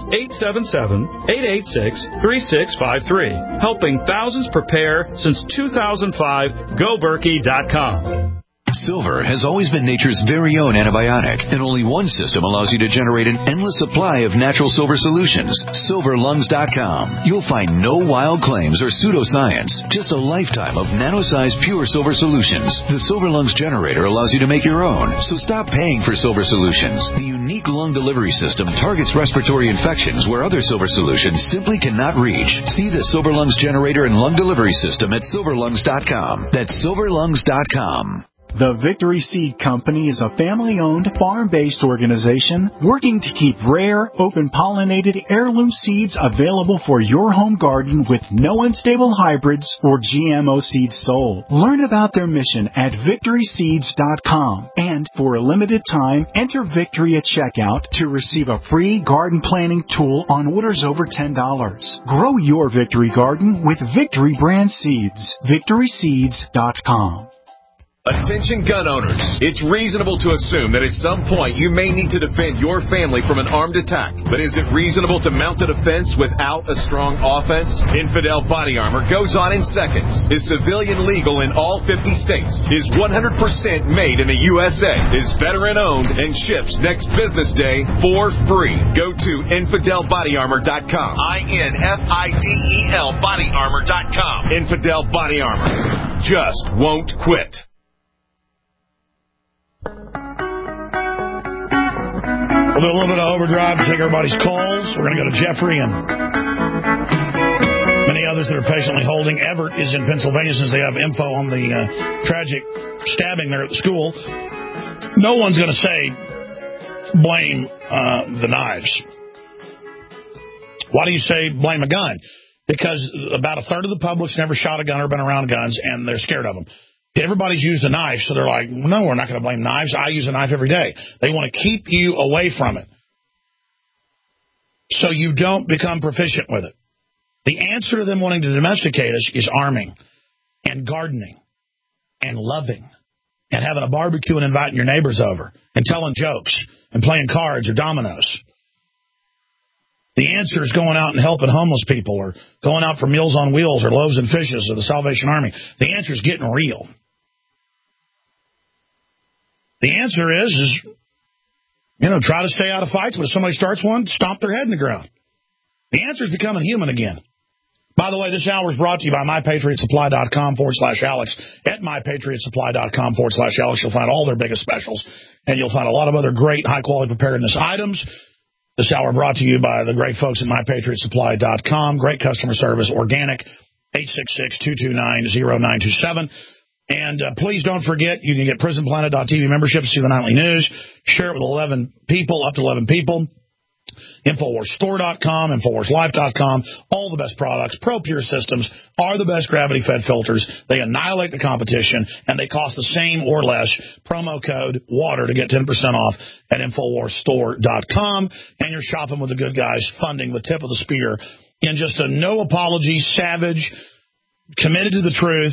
877-886-3653. Helping thousands prepare since 2005, goberkey.com. Silver has always been nature's very own antibiotic, and only one system allows you to generate an endless supply of natural silver solutions. SilverLungs.com. You'll find no wild claims or pseudoscience, just a lifetime of nano-sized pure silver solutions. The Silver Lungs generator allows you to make your own, so stop paying for silver solutions. The unique lung delivery system targets respiratory infections where other silver solutions simply cannot reach. See the Silver Lungs generator and lung delivery system at SilverLungs.com. That's SilverLungs.com. The Victory Seed Company is a family-owned, farm-based organization working to keep rare, open-pollinated heirloom seeds available for your home garden with no unstable hybrids or GMO seeds sold. Learn about their mission at victoryseeds.com. And for a limited time, enter Victory at checkout to receive a free garden planting tool on orders over $10. Grow your Victory garden with Victory brand seeds. victoryseeds.com. Attention gun owners. It's reasonable to assume that at some point you may need to defend your family from an armed attack. But is it reasonable to mount a defense without a strong offense? Infidel Body Armor goes on in seconds. Is civilian legal in all 50 states. Is 100% made in the USA. Is veteran owned and ships next business day for free. Go to InfidelBodyArmor.com. INFIDEL BodyArmor.com. Infidel Body Armor. Just won't quit. We'll do a little bit of overdrive and take everybody's calls. We're going to go to Jeffrey and many others that are patiently holding. Everett is in Pennsylvania since they have info on the tragic stabbing there at the school. No one's going to say blame the knives. Why do you say blame a gun? because about a third of the public's never shot a gun or been around guns, and they're scared of them. Everybody's used a knife, so they're like, no, we're not going to blame knives. I use a knife every day. They want to keep you away from it so you don't become proficient with it. The answer to them wanting to domesticate us is arming and gardening and loving and having a barbecue and inviting your neighbors over and telling jokes and playing cards or dominoes. The answer is going out and helping homeless people or going out for Meals on Wheels or Loaves and Fishes or the Salvation Army. The answer is getting real. The answer is, try to stay out of fights, but if somebody starts one, stomp their head in the ground. The answer is becoming human again. By the way, this hour is brought to you by MyPatriotSupply.com/Alex. At MyPatriotSupply.com/Alex, you'll find all their biggest specials, and you'll find a lot of other great, high-quality preparedness items. This hour brought to you by the great folks at MyPatriotSupply.com. Great customer service, organic, 866-229-0927. And please don't forget, you can get PrisonPlanet.tv membership to see the nightly news. Share it with 11 people, up to 11 people. InfoWarsStore.com, InfoWarsLife.com, all the best products. ProPure systems are the best gravity-fed filters. They annihilate the competition, and they cost the same or less. Promo code WATER to get 10% off at InfoWarsStore.com. And you're shopping with the good guys, funding the tip of the spear in just a no-apology, savage, committed to the truth,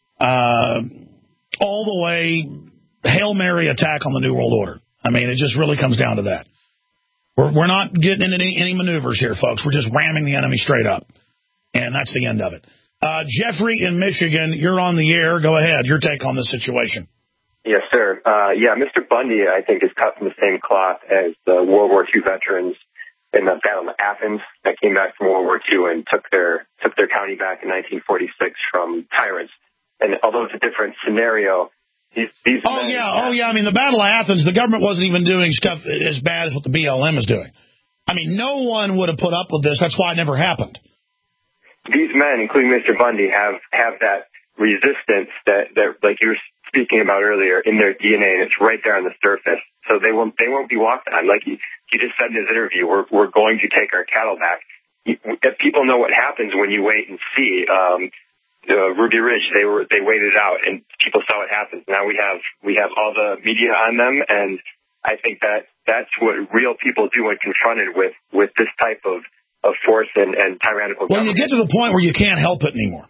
all the way Hail Mary attack on the New World Order. I mean, it just really comes down to that. We're not getting into any maneuvers here, folks. We're just ramming the enemy straight up. And that's the end of it. Jeffrey in Michigan, you're on the air. Go ahead. Your take on this situation. Yes, sir. Mr. Bundy, I think, is cut from the same cloth as the World War II veterans in the Battle of Athens that came back from World War II and took their county back in 1946 from tyrants. And although it's a different scenario, these I mean, the Battle of Athens, the government wasn't even doing stuff as bad as what the BLM is doing. I mean, no one would have put up with this. That's why it never happened. These men, including Mr. Bundy, have that resistance that like you were speaking about earlier, in their DNA, and it's right there on the surface. So they won't be walked on. Like he just said in his interview, we're going to take our cattle back. If people know what happens when you wait and see. Ruby Ridge, they waited it out, and people saw what happens. Now we have all the media on them, and I think that's what real people do when confronted with this type of force and tyrannical government. Well, you get to the point where you can't help it anymore.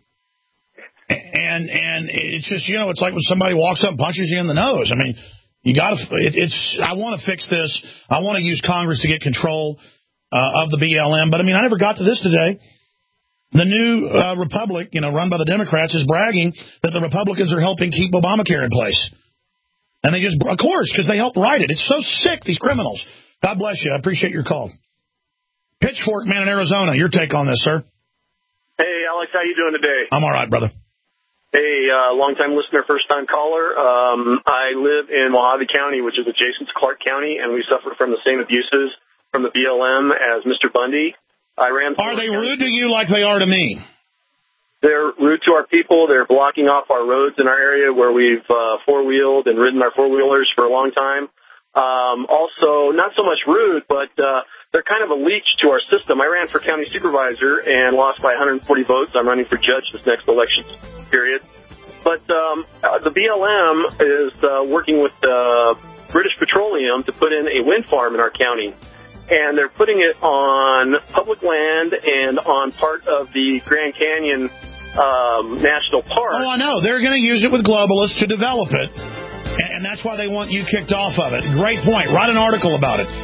And it's just, it's like when somebody walks up and punches you in the nose. I mean, you got to, I want to fix this. I want to use Congress to get control of the BLM. But I mean, I never got to this today. The new Republic, run by the Democrats, is bragging that the Republicans are helping keep Obamacare in place. And they just, of course, because they helped write it. It's so sick, these criminals. God bless you. I appreciate your call. Pitchfork Man in Arizona, your take on this, sir. Hey, Alex, how you doing today? I'm all right, brother. Hey, long-time listener, first-time caller. I live in Mojave County, which is adjacent to Clark County, and we suffer from the same abuses from the BLM as Mr. Bundy. Are they rude to you like they are to me? They're rude to our people. They're blocking off our roads in our area where we've four-wheeled and ridden our four-wheelers for a long time. Also, not so much rude, but they're kind of a leech to our system. I ran for county supervisor and lost by 140 votes. I'm running for judge this next election period. But the BLM is working with British Petroleum to put in a wind farm in our county. And they're putting it on public land and on part of the Grand Canyon National Park. Oh, I know. They're going to use it with globalists to develop it. And that's why they want you kicked off of it. Great point. Write an article about it.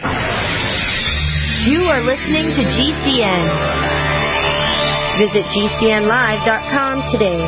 You are listening to GCN. Visit GCNlive.com today.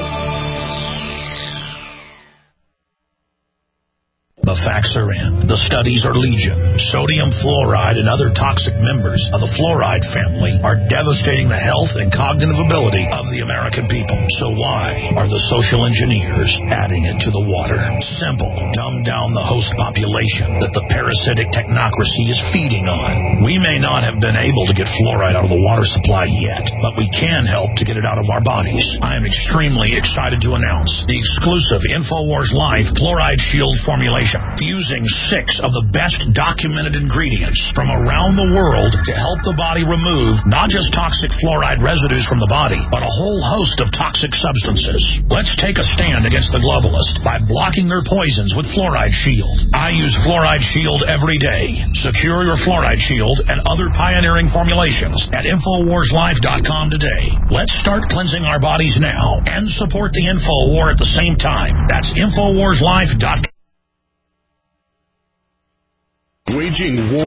The facts are in. The studies are legion. Sodium fluoride and other toxic members of the fluoride family are devastating the health and cognitive ability of the American people. So why are the social engineers adding it to the water? Simple. Dumb down the host population that the parasitic technocracy is feeding on. We may not have been able to get fluoride out of the water supply yet, but we can help to get it out of our bodies. I am extremely excited to announce the exclusive InfoWars Life Fluoride Shield formulation. fusing 6 of the best documented ingredients from around the world to help the body remove not just toxic fluoride residues from the body, but a whole host of toxic substances. Let's take a stand against the globalists by blocking their poisons with Fluoride Shield. I use Fluoride Shield every day. Secure your Fluoride Shield and other pioneering formulations at InfoWarsLife.com today. Let's start cleansing our bodies now and support the InfoWar at the same time. That's InfoWarsLife.com. Waging war.